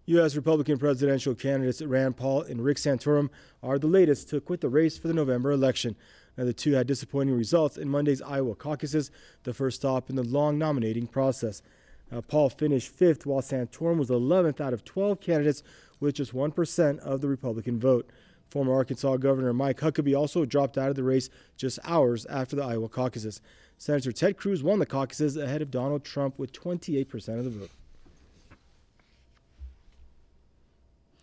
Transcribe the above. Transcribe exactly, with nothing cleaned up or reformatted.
U S Republican presidential candidates Rand Paul and Rick Santorum are the latest to quit the race for the November election. Now, the two had disappointing results in Monday's Iowa caucuses, the first stop in the long nominating process. Now, Paul finished fifth, while Santorum was eleventh out of twelve candidates with just one percent of the Republican vote. Former Arkansas Governor Mike Huckabee also dropped out of the race just hours after the Iowa caucuses. Senator Ted Cruz won the caucuses ahead of Donald Trump with twenty-eight percent of the vote.